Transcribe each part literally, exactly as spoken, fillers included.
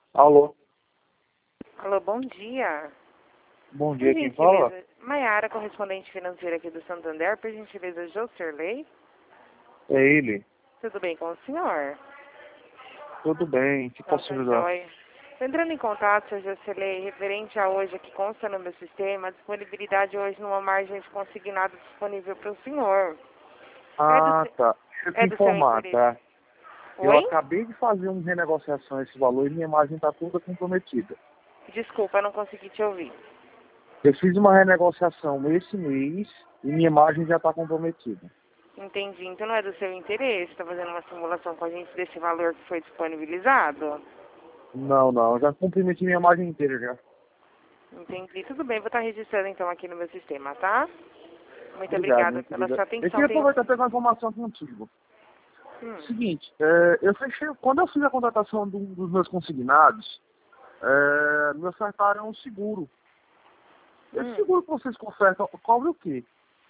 Alô, Alô, bom dia. bom Por dia, quem fala? gentileza, Maiara, correspondente financeira aqui do Santander, por gentileza, Joserley. É ele. Tudo bem com o senhor? Tudo bem, que Então, posso tá ajudar? joia. Tô entrando em contato, senhor Joserley, referente a hoje, que consta no meu sistema, a disponibilidade hoje numa margem de consignado disponível para o senhor. É do, Ah, se- tá. Deixa eu te é do seu informar, interesse? tá? Eu Oi? acabei de fazer uma renegociação desse valor e minha margem está toda comprometida. Desculpa, não consegui te ouvir. Eu fiz uma renegociação esse mês e minha margem já está comprometida. Entendi. Então não é do seu interesse? Está fazendo uma simulação com a gente desse valor que foi disponibilizado? Não, não, eu já comprometi minha margem inteira já. Entendi. Tudo bem, vou estar registrando então aqui no meu sistema, tá? Muito Obrigado, obrigada minha pela querida. sua Eu atenção. queria Tenho... aproveitar e pegar uma informação contigo. Hum, Seguinte, é, eu fechei, quando eu fiz a contratação do- dos meus consignados, é, me ofertaram um seguro. Esse hum. seguro que vocês consertam, cobre o quê?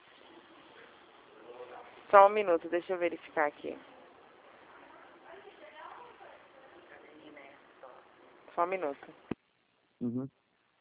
Só um minuto, deixa eu verificar aqui. Só um minuto. Uhum.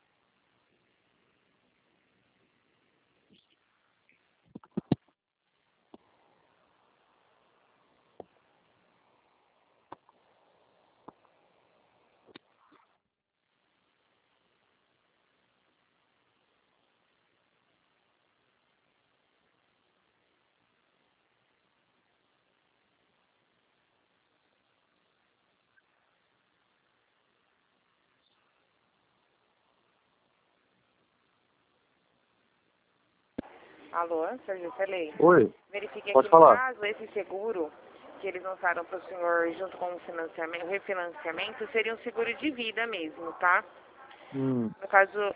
Alô, Sérgio Felei. Oi, Verifique aqui pode no falar. caso, esse seguro que eles lançaram para o senhor junto com o financiamento, o refinanciamento, seria um seguro de vida mesmo, tá? Hum, No caso,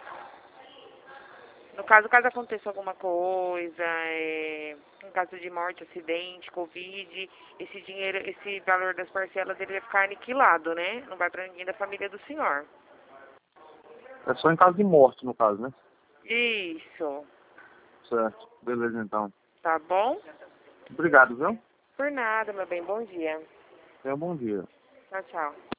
no caso, caso aconteça alguma coisa, é, em caso de morte, acidente, covid, esse dinheiro, esse valor das parcelas, ele vai ficar aniquilado, né? Não vai para ninguém da família do senhor. é só em caso de morte, no caso, né? Isso. Certo. Beleza, então. Tá bom? Obrigado, viu? Por nada, meu bem. Bom dia. Tenha um bom dia. Tchau, tchau.